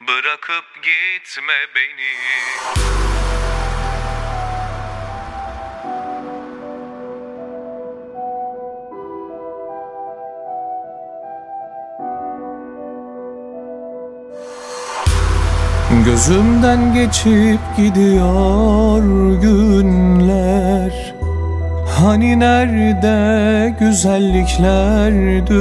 Bırakıp gitme beni. Gözümden geçip gidiyor günler. Hani nerede güzellikler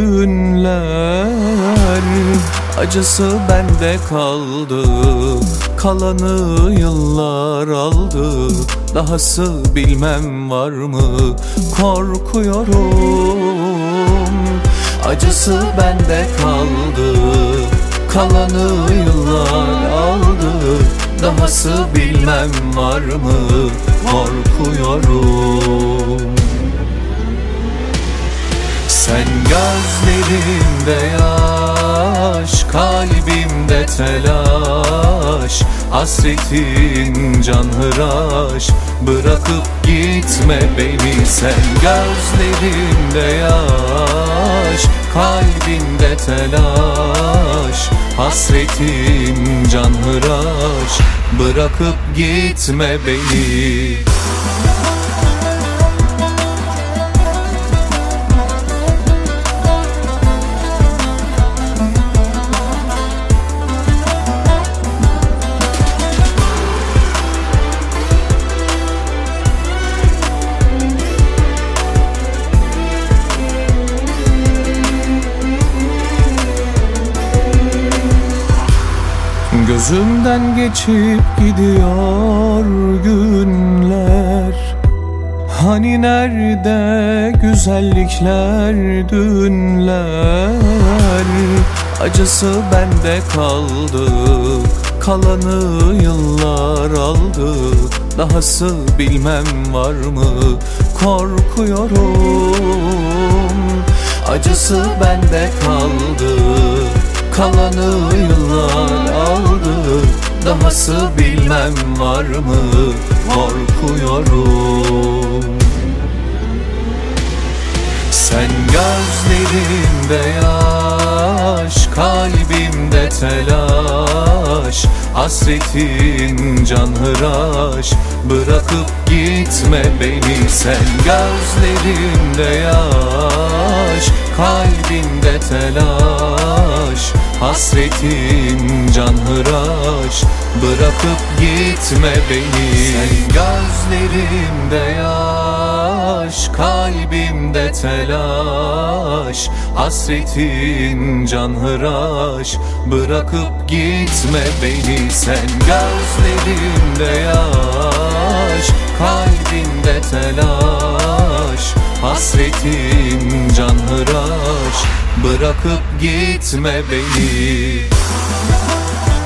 dünler? Acısı bende kaldı, kalanı yıllar aldı. Dahası bilmem var mı, korkuyorum. Acısı bende kaldı, kalanı yıllar aldı. Dahası bilmem var mı, korkuyorum. Sen gözlerinde yaş, kalbimde telaş. Hasretin canhıraş, bırakıp gitme beni. Sen gözlerinde yaş, kalbimde telaş. Hasretin canhıraş, bırakıp gitme beni. Gözümden geçip gidiyor günler. Hani nerede güzellikler dünler? Acısı bende kaldı, kalanı yıllar aldı. Dahası bilmem var mı, korkuyorum. Acısı bende kaldı, kalanı yıllar aldı. Dahası bilmem var mı, korkuyorum. Sen gözlerinde yaş, kalbimde telaş. Hasretin canhıraş, bırakıp gitme beni. Sen gözlerinde yaş, kalbimde telaş. Hasretin canhıraş, bırakıp gitme beni. Sen gözlerimde yaş, kalbimde telaş. Hasretin canhıraş, bırakıp gitme beni. Sen gözlerimde yaş, kalbimde telaş. Hasretin canhıraş, bırakıp gitme beni.